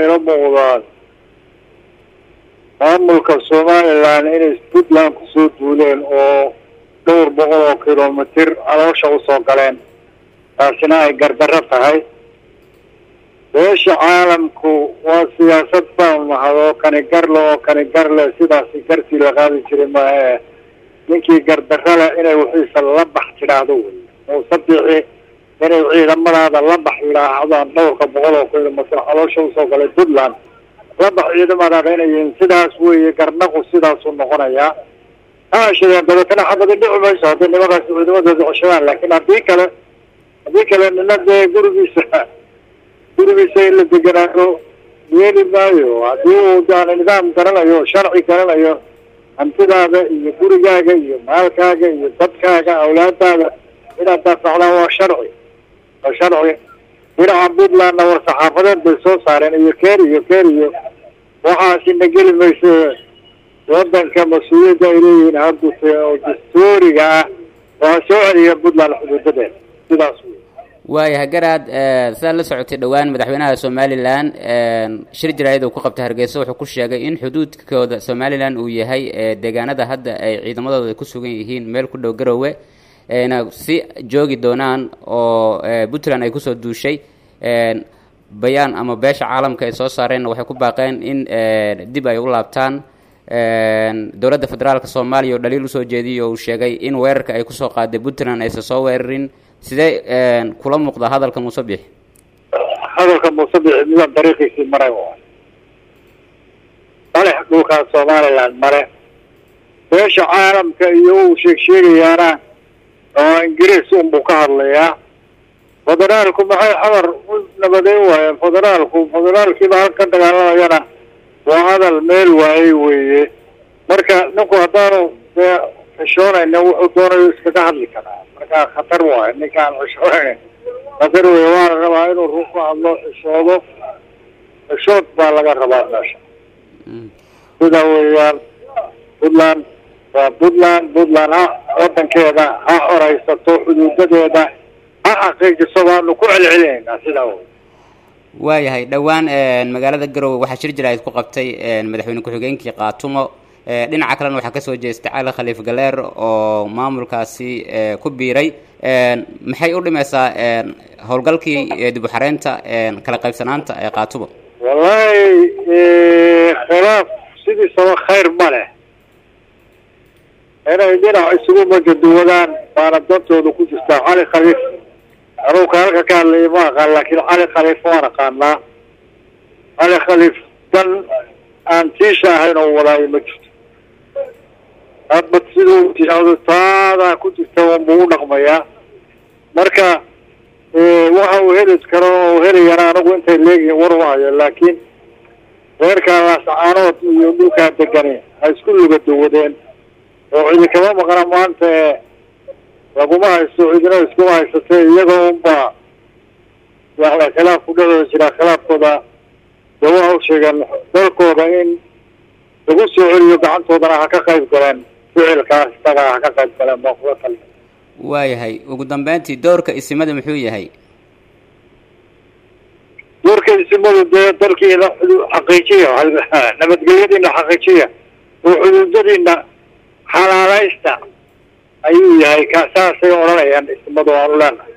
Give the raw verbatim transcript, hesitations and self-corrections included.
ila muuqdaan maamulka Somaliland inay Puntland ku soo duuleen oo dhowr boqol oo kiiloomitir caloosha u soo galeen taasina ay gardarro tahay beesha caalamku waa siyaasad baan mahado kani garlo oo kani garle sidaasi gartii la qaadi jiray maahe ninkii gardarro leh inay wixiisa la bax tidhaahdo wey oo sabixi inay ciidamadaada la bax yidhaahdaan dhowrka boqol oo kiiloomitir caloosha u soo galay Puntland la bax ciidamadaada inay yihiin sidaas weeye garnaqu sidaasuu noqonayaa haashadeen dabeetana xabadi dhici mayso haddii nimadaasi ciidamadooda ceshadaan laakiin haddii kale haddii kale nina dee gurigiisa gurigiisa in la deganaayo yeeli maayo haddii uu daana nidaam garanayo sharci garanayo hantidaada iyo gurigaaga iyo maalkaaga iyo dadkaaga awlaadaada inaad daafacdaan waa sharci waa sharci dhinaca Puntlandna war saxaafadeed bay soo saareen iyo keer iyo keer iyo waxaasina geli mayso waddanka mas-uuliyadda ay leeyihiin hadda oo dastuuriga ah waa soo celiya Puntland xuduudadeeda sidaas waayahay garaad sidaad la socotay dhowaan madaxweynaha Somaliland shir jaraa'id uu ku qabtay Hargeysa wuxuu ku sheegay in xuduudkooda Somaliland uu yahay deegaanada hadda ay ciidamadooda ku sugan yihiin meel ku dhow Garowe ayna si joogi doonaan oo Puntland ay ku soo duushay bayaan ama beesha caalamka ay soo saareen waxay ku baaqeen in dib ay u laabtaan dowladda federaalka Soomaaliya oo dhaliil u soo jeediyay oo sheegay in weerarka ay ku soo qaaday Puntland ay soo weerarin sidee kula muuqda hadalka Muuse Biixi hadalka Muuse Biixi nidaam dariiqiisii maray waa male dhulka Somaliland male beesha caalamka iyo uu sheeg sheegayaana oo Ingiriis un buu ka hadlayaa federaalku maxay xawar nabadeyn waayeen federaalku federaalkiiba halkan dagaalanayana waa hadal meel waayey weeye marka ninku haddaanu xishoonayna wuxuu doonayo iskaga hadli karaa marka khatar waaye ninkaan xishoonayn khatar weeye waa la rabaa inuu run ku hadlo xishoodo xishood baa laga rabaa meesha sida weeyaan Puntland waa Puntland Puntland ha waddankeeda ha horaysato xuduudadeeda ha xaqiijiso baanu ku celcelinaynaa sidaa wey waayahay dhowaan magaalada Garowe waxaa shir jaraa'id ku qabtay madaxweyne ku-xigeenkii Qaatumo dhinaca kalena waxaa kasoo jeestay Cali Khaliif Galeer oo maamulkaasi ku biiray maxay u dhimaysaa howlgalkii dib u xareynta kala qaybsanaanta ee Qaatumo wallahi khilaaf sidii soo khayr ma leh inay dhinac isugu majaduwadaan baana dantooda ku jirtaa Cali Khaliif anuu kaalka ka hadlay ma aqaan laakiin Cali Khaliif waan aqaanaa Cali Khaliif dan aan tiisha ahayn oo walaayo ma jirto hadba siduu tijaado taada ku jirta buu u dhaqmayaa marka waxa uu heli karo oo helayana anagu intay leeyihiin war waayo laakiin reerkaas aanood iyo dhulka deganay ay isku luga duwadeen oo cidi kama maqana maanta laguma haysto cidina iskuma haysatay iyagoo unba yani khilaaf ku dhexdooda jira khilaafkooda dawaha u sheegan dalkooda in lagu soo celiyo gacantoodana ha ka qayb galeen ficilkaas isaga ha ka qayb galeen baa kula tali waayahay ugu dambeyntii doorka isimada muxuu yahay doorka isimadu dee dalkiina xaqiijiya nabadgelyadiina xaqiijiya oo xuduudadiina xalaalaysta ayuu yahay ka saasay odhanayaan isimadu aanu leenahay